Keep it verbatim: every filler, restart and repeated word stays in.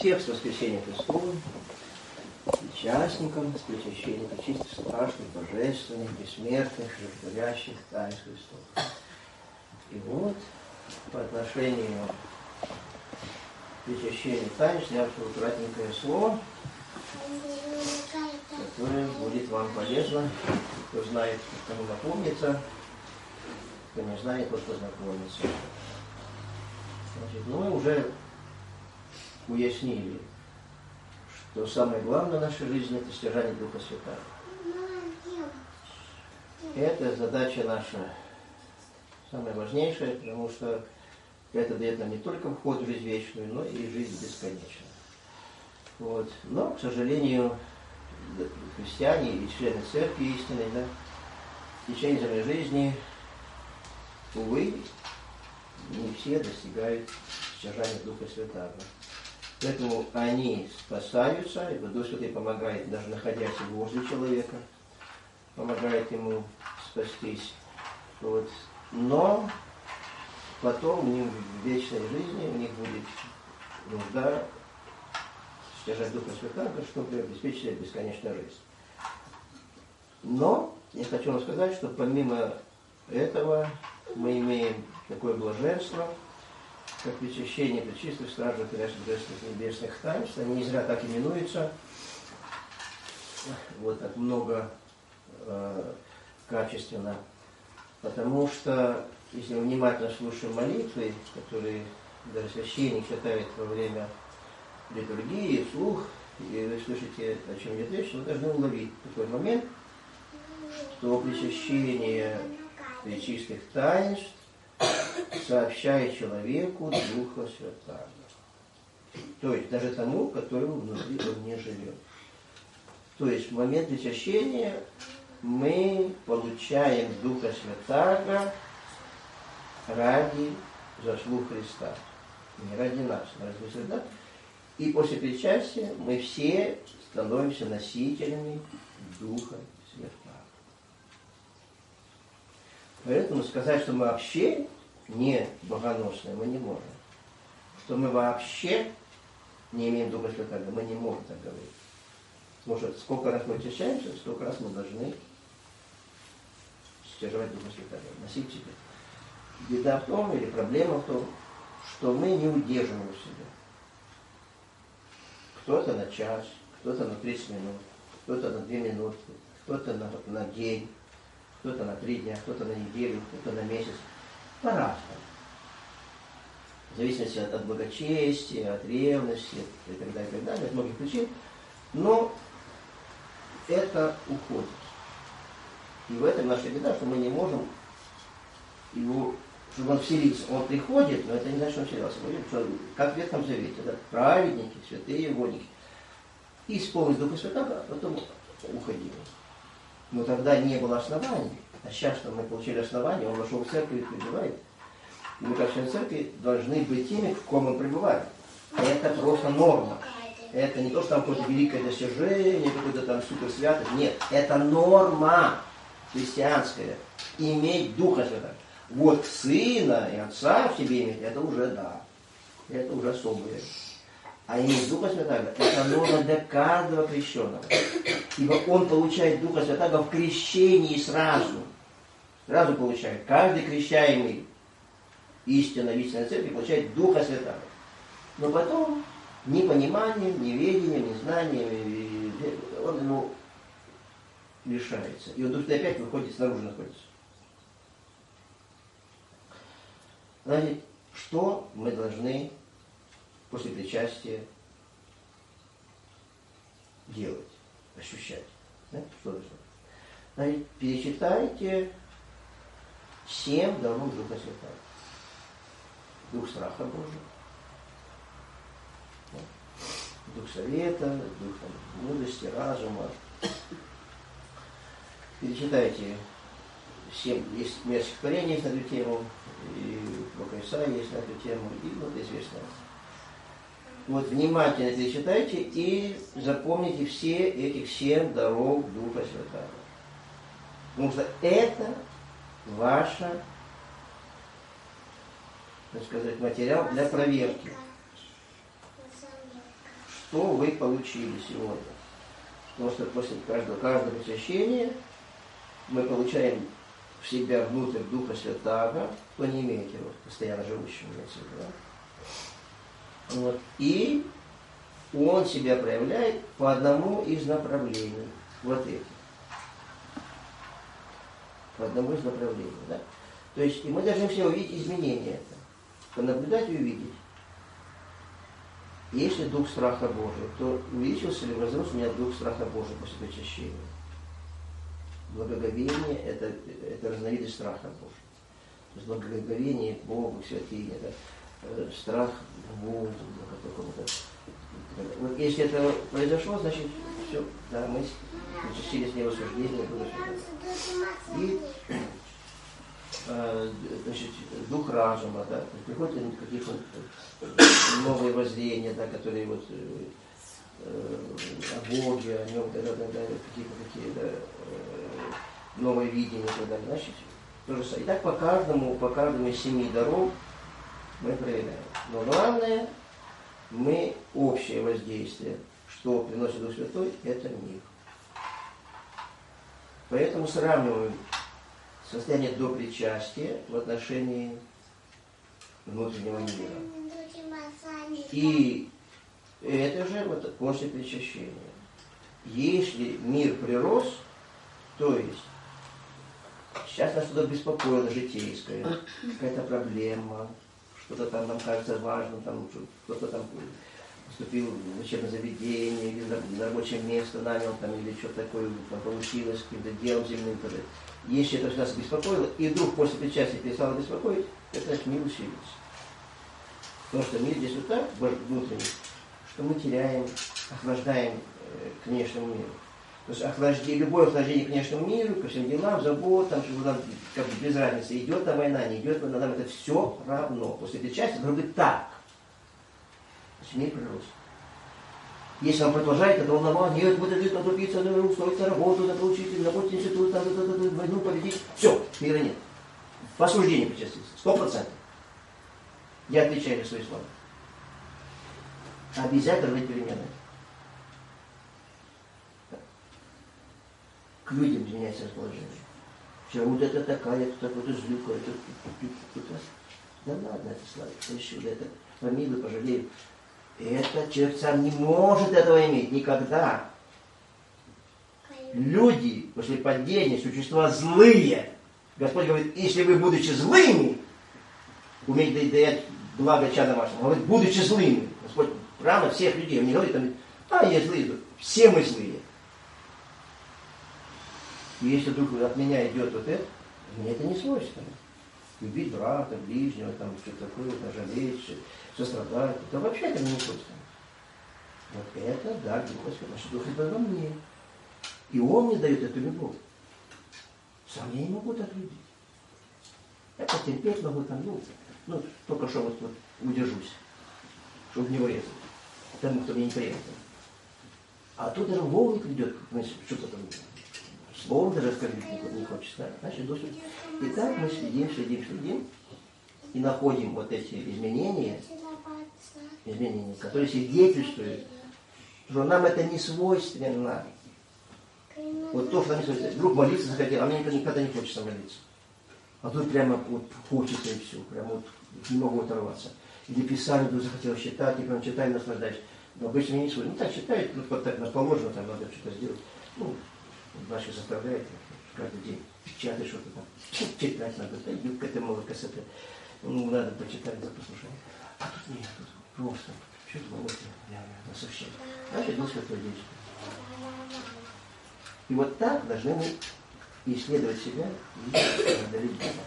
всех с воскресением Христовым, участникам причащения пречистых, страшных, божественных, бессмертных, животворящих таинств Христовых. И вот по отношению к причащению таинств я вот кратенькое слово, которое будет вам полезно. Кто знает, кому напомнится, кто не знает, тот познакомится. Значит, ну, мы уже уяснили, что самое главное в нашей жизни – это стяжание Духа Святаго. Это задача наша самая важнейшая, потому что это дает нам не только вход в жизнь вечную, но и жизнь бесконечную. Вот. Но, к сожалению, христиане и члены церкви истинной, да, в течение земной жизни, увы, не все достигают стяжания Духа Святаго. Поэтому они спасаются, и Дух Святой помогает, даже находясь возле человека, помогает ему спастись. Вот. Но потом у них в вечной жизни у них будет нужда стяжать Духа Святаго, чтобы обеспечить себе бесконечную жизнь. Но я хочу вам сказать, что помимо этого мы имеем такое блаженство, как причащение пречистых, стражей, божественных небесных таинств. Они не зря так именуются. Вот так много э, качественно. Потому что, если мы внимательно слушаем молитвы, которые даже священник читает во время литургии, вслух, и вы слышите, о чем идет речь, вы должны уловить такой момент, что причащение пречистых таинств сообщает человеку Духа Святаго. То есть даже тому, которому внутри он не живет. То есть в момент причащения мы получаем Духа Святаго ради заслуг Христа. Не ради нас, но ради Христа. И после причастия мы все становимся носителями Духа Святаго. Поэтому сказать, что мы вообще не богоносные, мы не можем. Что мы вообще не имеем Духа Святаго, мы не можем так говорить. Потому что сколько раз мы очищаемся, столько раз мы должны стяжать Духа Святаго, носить себе. Беда в том, или проблема в том, что мы не удерживаем себя. Кто-то на час, кто-то на тридцать минут, кто-то на две минуты, кто-то на, на день, кто-то на три дня, кто-то на неделю, кто-то на месяц. По-разному. В зависимости от, от благочестия, от ревности и так далее, и так далее, от многих причин. Но это уходит. И в этом наша беда, что мы не можем его, чтобы он вселился. Он приходит, но это не значит, что он вселился. Что, как в Ветхом Завете, да? Праведники, святые, угодники. И исполнить Духа Святаго, а потом уходили. Но тогда не было оснований. А сейчас, что мы получили основания, он вошел в церковь и пребывает. И мы, как члены церкви, должны быть теми, в ком он пребывает. Это просто норма. Это не то, что там какое-то великое достижение, какой-то там суперсвятость. Нет, это норма христианская. Иметь Духа Святаго. Вот Сына и Отца в себе иметь, это уже да. Это уже особое. А иметь Духа Святаго, это норма для каждого крещенного. Ибо он получает Духа Святаго в крещении сразу. Сразу получает. Каждый крещаемый истинно в истинной церкви получает Духа Святаго. Но потом непониманием, неведением, незнанием, он ему лишается. И он Дух Святой опять выходит, снаружи находится. Значит, что мы должны после причастия делать, ощущать? Да? Что должно? Значит, перечитайте семь даров Духа Святаго. Дух страха Божьего, да? Дух совета, дух там, мудрости, разума. Перечитайте семь, есть мест стихотворений есть на эту тему, и Пророка Исаии есть на эту тему, и вот известно. Вот внимательно перечитайте и запомните все этих семь даров Духа Святаго. Потому что это ваша, так сказать, материал для проверки. что вы получили сегодня. Потому что после каждого, каждого посвящения мы получаем в себя внутрь Духа Святаго, кто не имеет его, постоянно живущего, имеется в виду, да? Вот. И он себя проявляет по одному из направлений. Вот эти. По одному из направлений, да? То есть, и мы должны все увидеть изменения это. Понаблюдать и увидеть. Если дух страха Божия, то увеличился ли, возрос у меня дух страха Божия после причащения? Благоговение – это, это разновидность страха Божия. То есть благоговение к Богу, святыне, это э, страх Богу. Вот если это произошло, значит, все, да, мы причастились невосуждения. И э, значит, дух разума, да, приходят какие-то новые воззрения, да, которые вот э, о Боге, о нем, да, да, да, какие-то такие, да, новые видения, да, значит, то же самое. И так по каждому, по каждому из семи даров мы проявляем. Но главное, мы общее воздействие, что приносит Дух Святой, это мир. Поэтому сравниваем состояние до причастия в отношении внутреннего мира. И это же вот после причащения. Если мир прирос, то есть сейчас нас что-то беспокоило житейское, какая-то проблема, что-то там нам кажется важным, там кто-то там поступил в учебное заведение, или на, на рабочее место нанял, там, или что-то такое там, получилось, каким-то делом земным. Если это нас беспокоило, и вдруг после причастия перестало беспокоить, это значит мир усилится. Потому что мир здесь вот так, внутренний, что мы теряем, охлаждаем э, к внешнему миру. То есть охлаждение, любое охлаждение к внешнему миру, ко всем делам, заботам, чтобы нам как бы без разницы, идет там война, не идет война, нам это все равно. После причастия должно быть так. Значит, мир прирос. Если он продолжает это волновать, нет, вот это надо убиться, надо устроиться, работу, надо учить, работать институт, надо, надо, надо войну победить. Все, мира нет. В осуждении причаститься. Сто процентов. Я отвечаю за свои слова. Обязательно быть переменой. К людям меняется расположение. Все, вот это такая, это такая, это злюка, это, это, это. Да ладно, это славик, что еще, это помилуй, пожалею. Этот человек сам не может этого иметь никогда. Люди после падения, существа злые. Господь говорит, если вы, будучи злыми, умеете даять благо чадам вашим, он говорит, будучи злыми. Господь равно всех людей, он не говорит, там, а, я злые, все мы злые. И если вдруг от меня идет вот это, мне это не свойственно. Любить брата, ближнего, там, что-то такое, жалеть, сострадать, это вообще это мне не свойственно. Вот это, да, Дух Святой, наш Дух Святой во мне. И Он мне дает эту любовь. Сам я не могу так любить. Я потерпеть могу там, ну, ну только что вот, вот удержусь, чтобы не урезать. Тому, кто мне неприятен. А тут даже волны придет, что-то там, словом даже оскорбить не хочется. Значит, Дух Святой. И так мы следим, следим, следим, и находим вот эти изменения, изменения, которые свидетельствуют, что нам это не свойственно. Вот то, что нам не свойственно. Вдруг молиться захотел, а мне никогда не хочется молиться. А тут прямо вот хочется и все, прямо вот не могу оторваться. Или Писание тут захотел читать, и прям читаю, наслаждаюсь. Но обычно мне не свойственно. Ну так читает, ну вот так нас положено, там надо что-то сделать. Ну, Башка заставляет каждый день печатать что-то там, читать надо, да, юбка ты мало кассеты, ну, надо почитать, да, послушать. А тут нет, тут просто, что-то вот, я, я, совсем. Значит, Дух Святой действует. И вот так должны мы исследовать себя и надо любить.